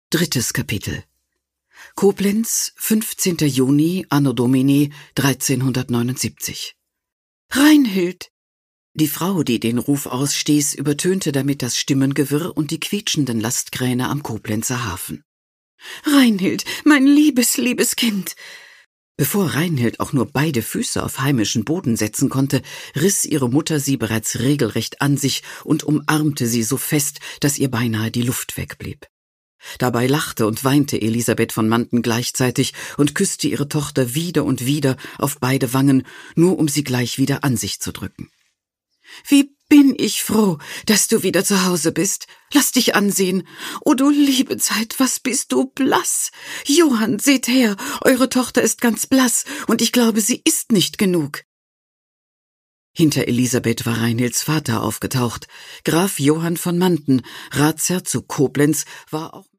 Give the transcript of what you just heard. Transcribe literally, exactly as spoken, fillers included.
Drittes Kapitel. Koblenz, fünfzehnter Juni, Anno Domini dreizehnhundertneunundsiebzig. Reinhild! Die Frau, die den Ruf ausstieß, übertönte damit das Stimmengewirr und die quietschenden Lastkräne am Koblenzer Hafen. Reinhild, mein liebes, liebes Kind! Bevor Reinhild auch nur beide Füße auf heimischen Boden setzen konnte, riss ihre Mutter sie bereits regelrecht an sich und umarmte sie so fest, dass ihr beinahe die Luft wegblieb. Dabei lachte und weinte Elisabeth von Manten gleichzeitig und küsste ihre Tochter wieder und wieder auf beide Wangen, nur um sie gleich wieder an sich zu drücken. »Wie bin ich froh, dass du wieder zu Hause bist. Lass dich ansehen. Oh, du liebe Zeit, was bist du blass. Johann, seht her, eure Tochter ist ganz blass, und ich glaube, sie isst nicht genug.« Hinter Elisabeth war Reinhilds Vater aufgetaucht. Graf Johann von Manten, Ratsherr zu Koblenz, war auch